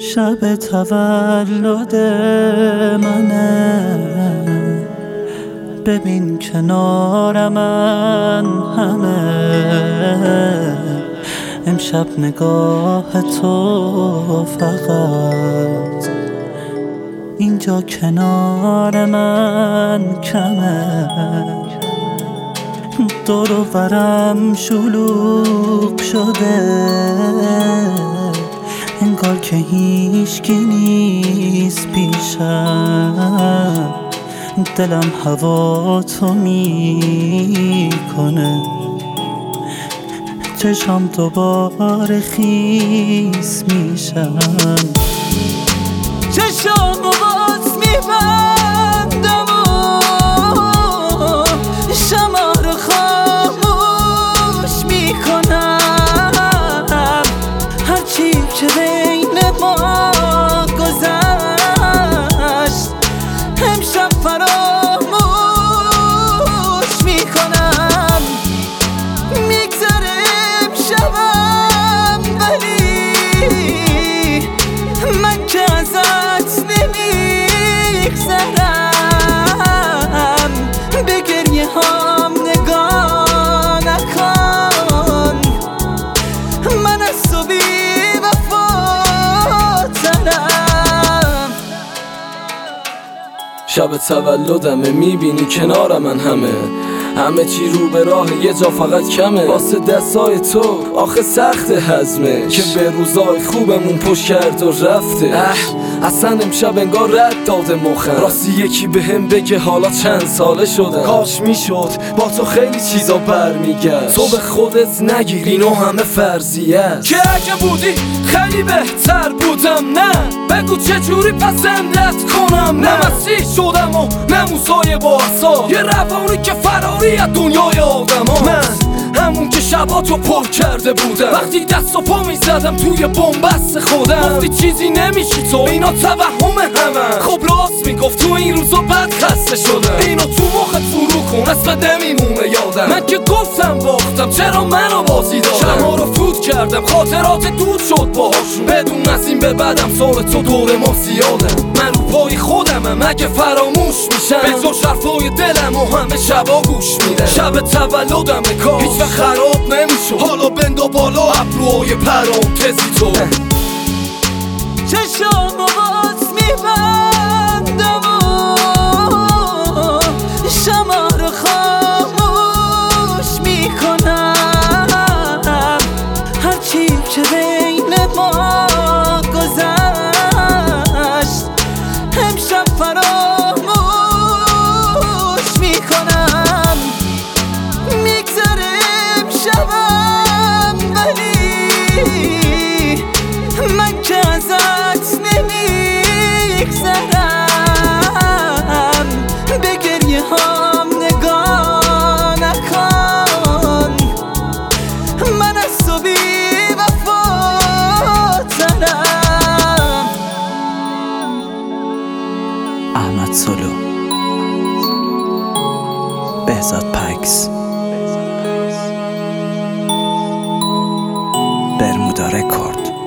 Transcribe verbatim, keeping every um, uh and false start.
شب تولد منه، ببین کنار من همه. امشب نگاه تو فقط اینجا کنار من کمه. دور و برم شلوغ شده، انگار که هیچکی نیست پیشم. دلم هوا تو میکنه، چشم دوباره خیس میشم. چشم باز میبندم و شمع رو خاموش میکنم. هرچی که بین ما گذشت امشب فراموش میکنم. میگذره امشبم ولی من که ازت نمیگذرم. به گریه هام نگاه نکن، من از تو بی وفاترم. شب تولدمه، میبینی کنار من همه همه چی رو به راه، یه جا فقط کمه. واسه دستای تو آخه سخت هضمه، که به روزای خوبمون پشت کرد و رفته. اه اصلا امشب انگار رد داده مخم. راستی یکی به هم بگه حالا چند ساله شدم. کاش میشد با تو خیلی چیزا برمیگشت. تو به خودت نگیر اینو همه فرضیه است، که اگه بودی خیلی بهتر بودم. نه بگو چجوری پسندت کنم. نه مسیح شدم و نه موسای با عصا، یه روانی که فراری از دنیای آدم ها. من همون که شباتو پر کرده بودم، وقتی دست و پا میزدم توی بنبست خودم. گفتی چیزی نمیشی تو، اینا توهم همه. خب راست میگفت، تو این روزا بد خسته شدم. اینو تو مخت فرو کن، اسمت نمیمونه یادم. من که گفتم باختم، چرا منو بازی دادم. شبها رو فوت کردم، خاطرات دود شد باهاشون. بدون از این به بعدم سال تو دور ما زیادم. من رو پای خودمم اگه فراموش میشم، به تو شرفای دلم و همه شبا گوش میدم. شب تولدمه کاش هیچ وقت خراب نمیشد، حالا بندا بالا ابروهای پرانتزی تو. چشم باز میبندم و شمع رو خاموش میکنم. هرچی که بین ما گذشت امشب فراموش میکنم. میگذره امشبم ولی من که ازت نمیگذرم. به گریه هام نگاه نکن، من از تو بی وفاترم. احمد سلو، بهزاد پکس، برمودا رکورد.